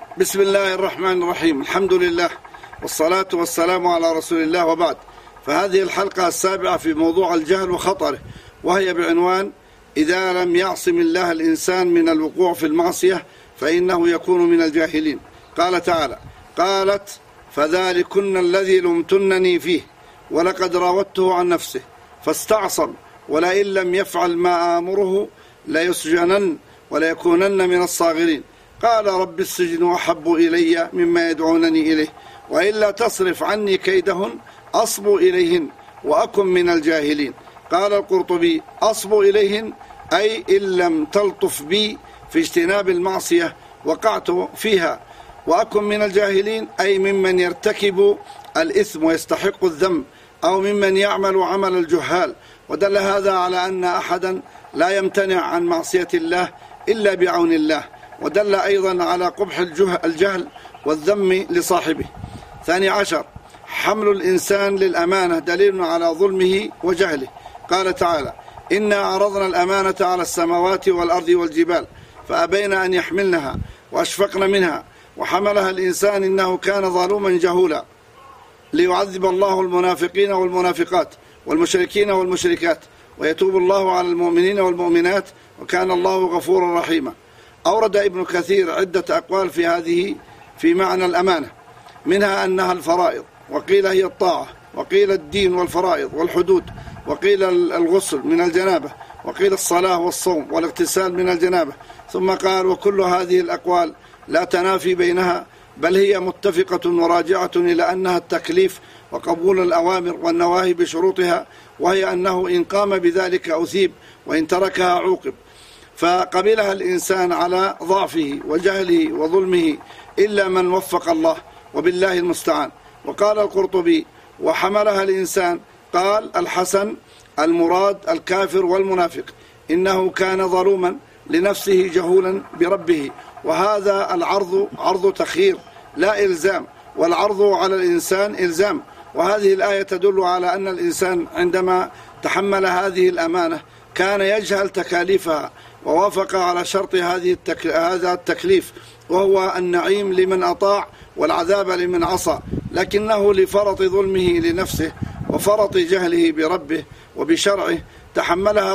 بسم الله الرحمن الرحيم. الحمد لله والصلاة والسلام على رسول الله، وبعد. فهذه الحلقة السابعة في موضوع الجهل وخطره، وهي بعنوان: إذا لم يعصم الله الإنسان من الوقوع في المعصية فإنه يكون من الجاهلين. قال تعالى: قالت: فذلكن الذي لمتنني فيه ولقد راودته عن نفسه فاستعصم ولئن لم يفعل ما آمره ليسجنن وليكونن من الصاغرين. قال: رب السجن أحب إلي مما يدعونني إليه وإلا تصرف عني كيدهن أصب إليهن وأكن من الجاهلين. قال القرطبي: أصب إليهن أي إن لم تلطف بي في اجتناب المعصية وقعت فيها، وأكن من الجاهلين أي ممن يرتكب الإثم ويستحق الذنب، أو ممن يعمل عمل الجهال. ودل هذا على أن أحدا لا يمتنع عن معصية الله إلا بعون الله، ودل أيضا على قبح الجهل والذم لصاحبه. 12، حمل الإنسان للأمانة دليل على ظلمه وجهله. قال تعالى: إنا عرضنا الأمانة على السماوات والأرض والجبال فأبين أن يحملنها وأشفقن منها وحملها الإنسان إنه كان ظلوما جهولا، ليعذب الله المنافقين والمنافقات والمشركين والمشركات ويتوب الله على المؤمنين والمؤمنات وكان الله غفورا رحيما. أورد ابن كثير عدة أقوال في معنى الأمانة، منها أنها الفرائض، وقيل هي الطاعة، وقيل الدين والفرائض والحدود، وقيل الغسل من الجنابة، وقيل الصلاة والصوم والاغتسال من الجنابة. ثم قال: وكل هذه الأقوال لا تنافي بينها، بل هي متفقة وراجعة إلى أنها التكليف وقبول الأوامر والنواهي بشروطها، وهي أنه إن قام بذلك أثيب وإن تركها عوقب. فقبلها الإنسان على ضعفه وجهله وظلمه إلا من وفق الله، وبالله المستعان. وقال القرطبي: وحملها الإنسان. قال الحسن: المراد الكافر والمنافق، إنه كان ظلوما لنفسه جهولا بربه. وهذا العرض عرض تخيير لا إلزام، والعرض على الإنسان إلزام. وهذه الآية تدل على أن الإنسان عندما تحمل هذه الأمانة كان يجهل تكاليفها، ووافق على شرط هذا التكليف، وهو النعيم لمن أطاع والعذاب لمن عصى، لكنه لفرط ظلمه لنفسه وفرط جهله بربه وبشرعه تحملها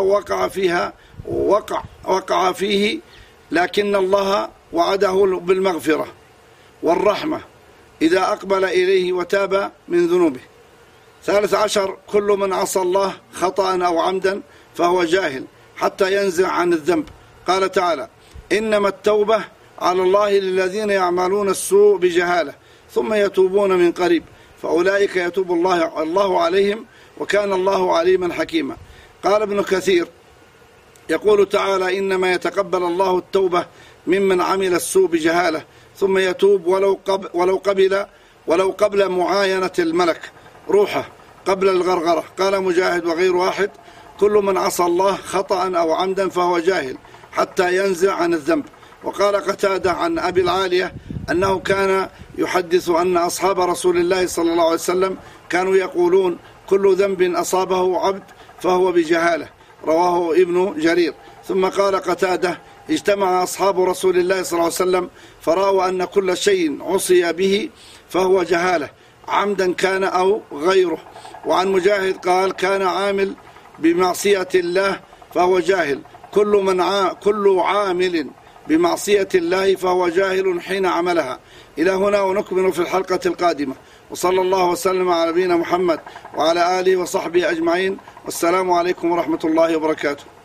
ووقع فيه، لكن الله وعده بالمغفرة والرحمة إذا أقبل إليه وتاب من ذنوبه. 13، كل من عصى الله خطأ أو عمدا فهو جاهل حتى ينزع عن الذنب. قال تعالى: إنما التوبة على الله للذين يعملون السوء بجهالة ثم يتوبون من قريب فأولئك يتوب الله عليهم وكان الله عليما حكيما. قال ابن كثير: يقول تعالى: إنما يتقبل الله التوبة ممن عمل السوء بجهالة ثم يتوب ولو قبل معاينة الملك روحه قبل الغرغرة. قال مجاهد وغير واحد: كل من عصى الله خطأ أو عمدا فهو جاهل حتى ينزع عن الذنب. وقال قتادة عن أبي العالية أنه كان يحدث أن أصحاب رسول الله صلى الله عليه وسلم كانوا يقولون: كل ذنب أصابه عبد فهو بجهالة. رواه ابن جرير. ثم قال قتادة: اجتمع أصحاب رسول الله صلى الله عليه وسلم فرأوا أن كل شيء عصي به فهو جهالة، عمدا كان أو غيره. وعن مجاهد قال: كان عامل بمعصية الله فهو جاهل، كل عامل بمعصية الله فهو جاهل حين عملها. إلى هنا، ونكمل في الحلقة القادمة. وصلى الله وسلم على نبينا محمد وعلى آله وصحبه أجمعين، والسلام عليكم ورحمة الله وبركاته.